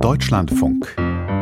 Deutschlandfunk.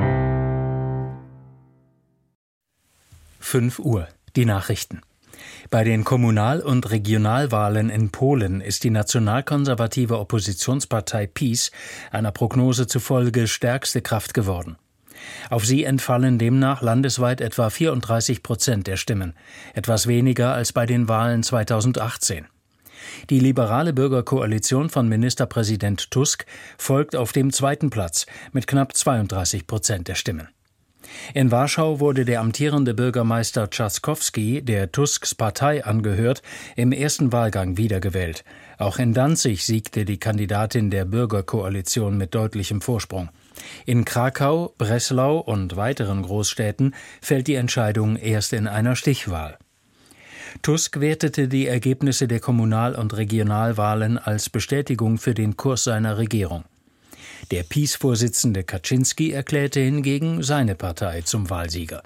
5 Uhr, die Nachrichten. Bei den Kommunal- und Regionalwahlen in Polen ist die nationalkonservative Oppositionspartei PiS einer Prognose zufolge stärkste Kraft geworden. Auf sie entfallen demnach landesweit etwa 34% der Stimmen, etwas weniger als bei den Wahlen 2018. Die liberale Bürgerkoalition von Ministerpräsident Tusk folgt auf dem zweiten Platz mit knapp 32% der Stimmen. In Warschau wurde der amtierende Bürgermeister Trzaskowski, der Tusks Partei angehört, im ersten Wahlgang wiedergewählt. Auch in Danzig siegte die Kandidatin der Bürgerkoalition mit deutlichem Vorsprung. In Krakau, Breslau und weiteren Großstädten fällt die Entscheidung erst in einer Stichwahl. Tusk wertete die Ergebnisse der Kommunal- und Regionalwahlen als Bestätigung für den Kurs seiner Regierung. Der PiS-Vorsitzende Kaczynski erklärte hingegen seine Partei zum Wahlsieger.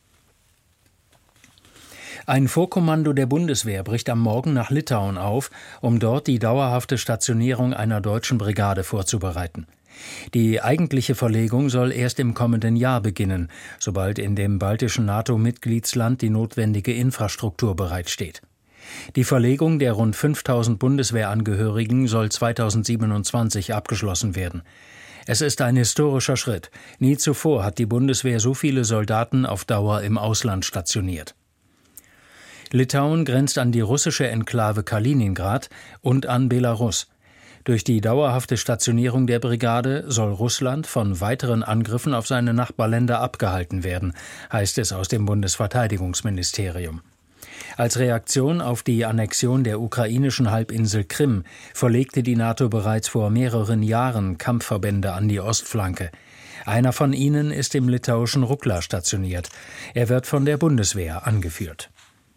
Ein Vorkommando der Bundeswehr bricht am Morgen nach Litauen auf, um dort die dauerhafte Stationierung einer deutschen Brigade vorzubereiten. Die eigentliche Verlegung soll erst im kommenden Jahr beginnen, sobald in dem baltischen NATO-Mitgliedsland die notwendige Infrastruktur bereitsteht. Die Verlegung der rund 5000 Bundeswehrangehörigen soll 2027 abgeschlossen werden. Es ist ein historischer Schritt. Nie zuvor hat die Bundeswehr so viele Soldaten auf Dauer im Ausland stationiert. Litauen grenzt an die russische Enklave Kaliningrad und an Belarus. Durch die dauerhafte Stationierung der Brigade soll Russland von weiteren Angriffen auf seine Nachbarländer abgehalten werden, heißt es aus dem Bundesverteidigungsministerium. Als Reaktion auf die Annexion der ukrainischen Halbinsel Krim verlegte die NATO bereits vor mehreren Jahren Kampfverbände an die Ostflanke. Einer von ihnen ist im litauischen Rukla stationiert. Er wird von der Bundeswehr angeführt.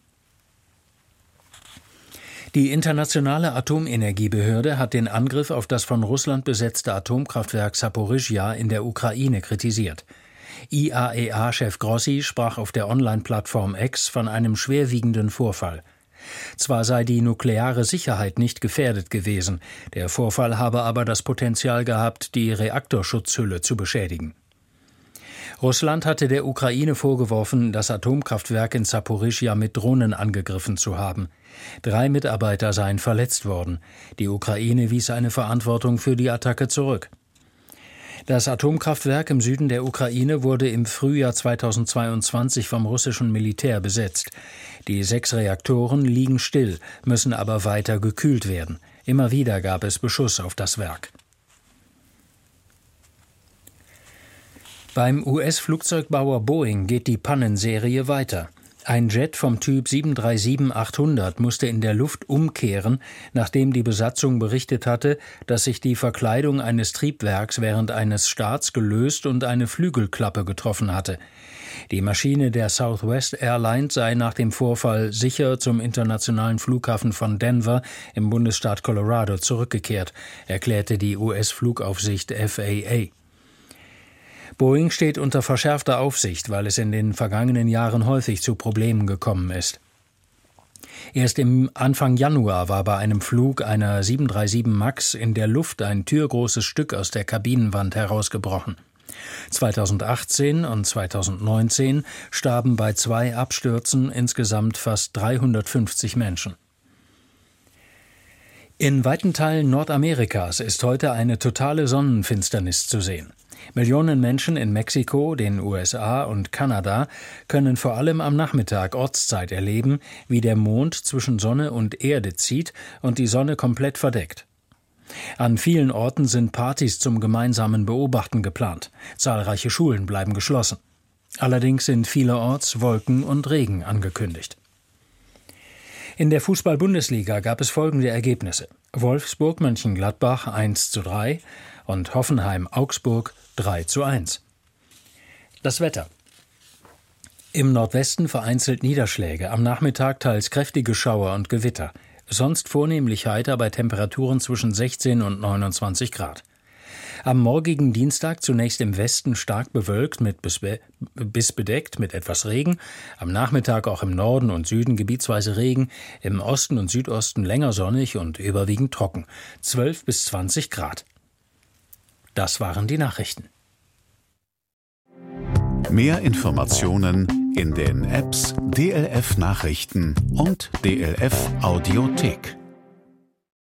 Die Internationale Atomenergiebehörde hat den Angriff auf das von Russland besetzte Atomkraftwerk Saporischschja in der Ukraine kritisiert. IAEA-Chef Grossi sprach auf der Online-Plattform X von einem schwerwiegenden Vorfall. Zwar sei die nukleare Sicherheit nicht gefährdet gewesen, der Vorfall habe aber das Potenzial gehabt, die Reaktorschutzhülle zu beschädigen. Russland hatte der Ukraine vorgeworfen, das Atomkraftwerk in Saporischschja mit Drohnen angegriffen zu haben. 3 Mitarbeiter seien verletzt worden. Die Ukraine wies eine Verantwortung für die Attacke zurück. Das Atomkraftwerk im Süden der Ukraine wurde im Frühjahr 2022 vom russischen Militär besetzt. Die 6 Reaktoren liegen still, müssen aber weiter gekühlt werden. Immer wieder gab es Beschuss auf das Werk. Beim US-Flugzeugbauer Boeing geht die Pannenserie weiter. Ein Jet vom Typ 737-800 musste in der Luft umkehren, nachdem die Besatzung berichtet hatte, dass sich die Verkleidung eines Triebwerks während eines Starts gelöst und eine Flügelklappe getroffen hatte. Die Maschine der Southwest Airlines sei nach dem Vorfall sicher zum internationalen Flughafen von Denver im Bundesstaat Colorado zurückgekehrt, erklärte die US-Flugaufsicht FAA. Boeing steht unter verschärfter Aufsicht, weil es in den vergangenen Jahren häufig zu Problemen gekommen ist. Erst im Anfang Januar war bei einem Flug einer 737 MAX in der Luft ein türgroßes Stück aus der Kabinenwand herausgebrochen. 2018 und 2019 starben bei 2 Abstürzen insgesamt fast 350 Menschen. In weiten Teilen Nordamerikas ist heute eine totale Sonnenfinsternis zu sehen. Millionen Menschen in Mexiko, den USA und Kanada können vor allem am Nachmittag Ortszeit erleben, wie der Mond zwischen Sonne und Erde zieht und die Sonne komplett verdeckt. An vielen Orten sind Partys zum gemeinsamen Beobachten geplant. Zahlreiche Schulen bleiben geschlossen. Allerdings sind vielerorts Wolken und Regen angekündigt. In der Fußball-Bundesliga gab es folgende Ergebnisse: Wolfsburg-Mönchengladbach 1:3 und Hoffenheim-Augsburg 3:1. Das Wetter. Im Nordwesten vereinzelt Niederschläge, am Nachmittag teils kräftige Schauer und Gewitter. Sonst vornehmlich heiter bei Temperaturen zwischen 16 und 29 Grad. Am morgigen Dienstag zunächst im Westen stark bewölkt bis bedeckt mit etwas Regen, am Nachmittag auch im Norden und Süden gebietsweise Regen, im Osten und Südosten länger sonnig und überwiegend trocken, 12 bis 20 Grad. Das waren die Nachrichten. Mehr Informationen in den Apps DLF Nachrichten und DLF Audiothek.